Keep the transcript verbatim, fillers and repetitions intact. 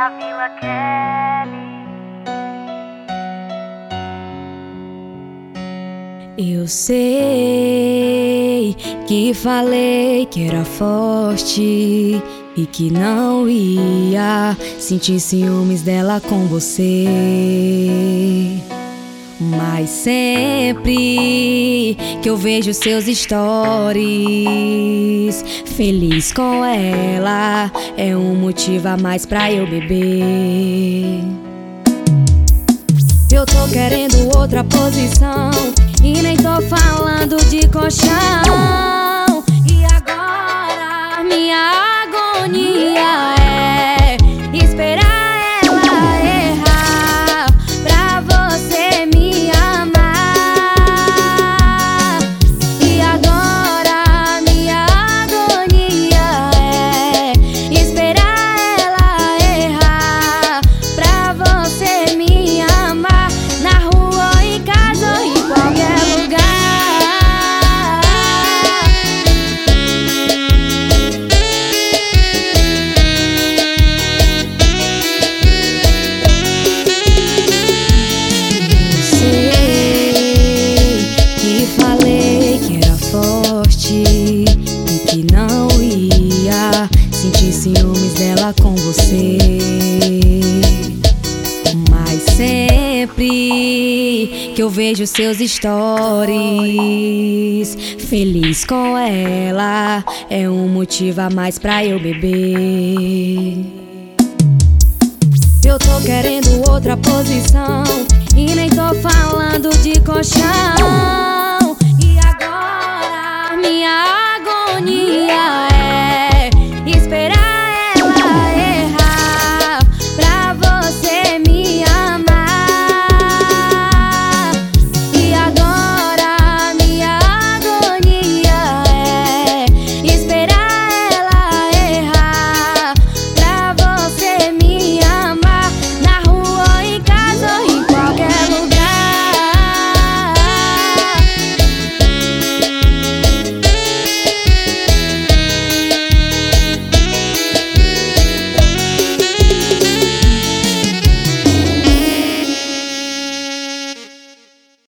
na Vila Kelly. Eu sei que falei que era forte e que não ia sentir ciúmes dela com você. Mas sempre que eu vejo seus stories feliz com ela, é um motivo a mais pra eu beber. Eu tô querendo outra posição e nem tô falando de colchão. E agora minha agonia é esperar ela errar pra você me amar. E agora minha agonia é esperar ela errar pra você me amar. Na rua ou em casa ou em qualquer lugar. E que não ia sentir ciúmes dela com você. Mas sempre que eu vejo seus stories feliz com ela, é um motivo a mais pra eu beber. Eu tô querendo outra posição e nem tô falando de colchão. E agora minha agonia